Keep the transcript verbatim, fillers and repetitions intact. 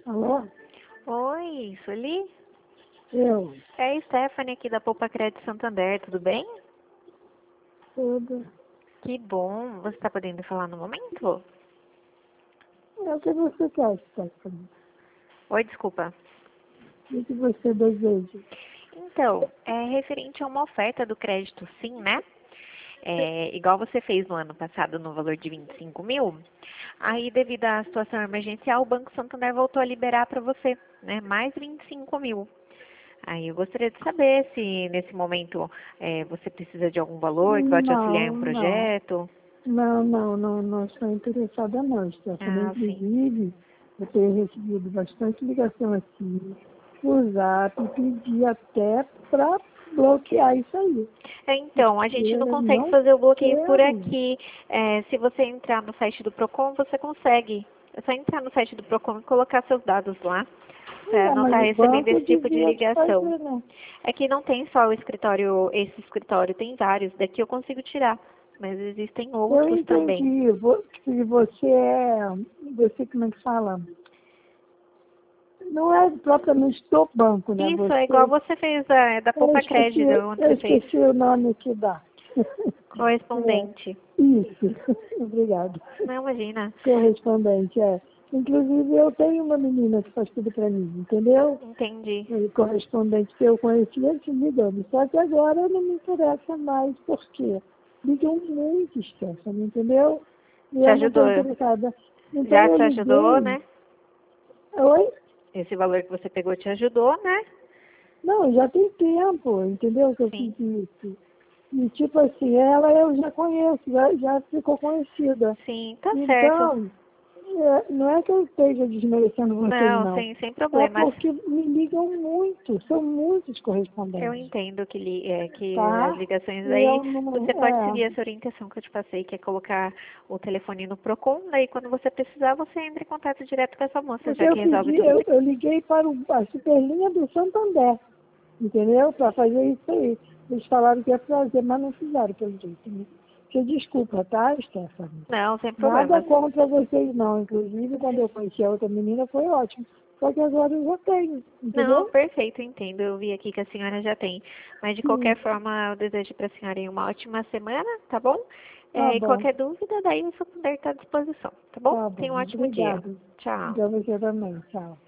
Alô? Oi, Sueli? Eu? É a Stephanie aqui da Poupa Crédito Santander, tudo bem? Tudo. Que bom. Você está podendo falar no momento? É o que você quer, Stephanie. Oi, desculpa. O que você deseja? Então, é referente a uma oferta do crédito Sim, né? É, igual você fez no ano passado no valor de vinte e cinco mil, aí devido à situação emergencial, o Banco Santander voltou a liberar para você, né, mais vinte e cinco mil. Aí eu gostaria de saber se nesse momento é, você precisa de algum valor que vai te auxiliar em Não, um não. projeto. Não, não, não, não estou interessada não, Stephanie. Ah, sim. Inclusive, eu tenho recebido bastante ligação aqui por zap e pedi até para bloquear isso aí. É, Então, a Porque gente não eu consegue não fazer o bloqueio por quero. aqui. É, se você entrar no site do Procon, você consegue. É só entrar no site do Procon e colocar seus dados lá, para É, não mas estar o recebendo banco esse tipo de devia ligação. fazer, né? É que não tem só o escritório, esse escritório, tem vários. Daqui eu consigo tirar, mas existem Eu outros também. entendi. Vo- Se você é, você como é que fala? Não é propriamente do banco, né? Isso, é igual Você, você fez da, da eu Poupa esqueci, Crédito, onde eu você fez esqueci o nome que dá. É, correspondente. isso. Obrigado. Não, imagina. Correspondente, é. Inclusive, eu tenho uma menina que faz tudo para mim, entendeu? Entendi. O correspondente que eu conheci antes me dando. Só que agora não me interessa mais, por quê? Ligam muito, Stephanie, entendeu? E Te eu não estou ajudou. interessada. Então Já eu te ajudou, liguei. né? Oi? Esse valor que você pegou te ajudou, né? Não, já tem tempo, entendeu? Que eu fiz Sim. isso. E tipo assim, ela eu já conheço, já, já ficou conhecida. Sim, tá certo. Então, é, não é que eu esteja desmerecendo vocês, Não, não. sem, sem É problemas. porque me ligam muito, são muitos Eu correspondentes, entendo que, li, é, que as tá? ligações E aí, eu não. você pode seguir É, essa orientação que eu te passei, que é colocar o telefone no Procon, daí quando você precisar, você entra em contato direto com essa moça, porque já eu que resolve pedi, tudo. eu, eu liguei para o, a Superlinha do Santander, entendeu? Para fazer isso aí. Eles falaram que ia fazer, mas não fizeram pelo jeito. Né? Porque desculpa, tá, Stephanie? Não, sem Nada problemas. contra vocês, não. Inclusive, quando eu conheci a outra menina, foi ótimo. Só que agora eu já tenho, Não, entendeu? perfeito, entendo. Eu vi aqui que a senhora já tem. Mas de Sim, qualquer forma, eu desejo para a senhora aí uma ótima semana, tá bom? tá É, e bom, qualquer dúvida, daí o Santander está à disposição, tá bom? tá bom. Tenha um ótimo dia. Obrigado. Tchau. Então você também. Tchau.